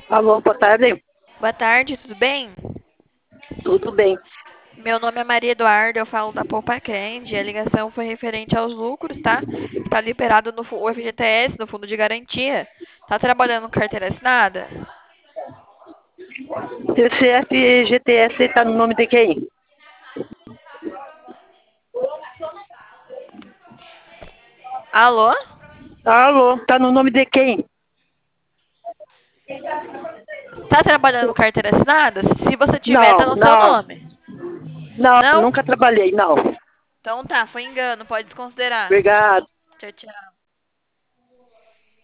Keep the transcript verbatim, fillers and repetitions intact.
Alô, boa tarde. Boa tarde, tudo bem? Tudo bem? Meu nome é Maria Eduarda, eu falo da Poupa Candy. A ligação foi referente aos lucros, tá? Está liberado no fu- o F G T S, no Fundo de Garantia. Tá trabalhando com carteira assinada? Esse F G T S está no nome de quem? Alô? Alô, está no nome de quem? Tá trabalhando com carteira assinada? Se você tiver, tá Não, no seu não, nome. não, Não? nunca trabalhei, não. Então tá, foi engano, pode desconsiderar. Obrigado. Tchau, tchau.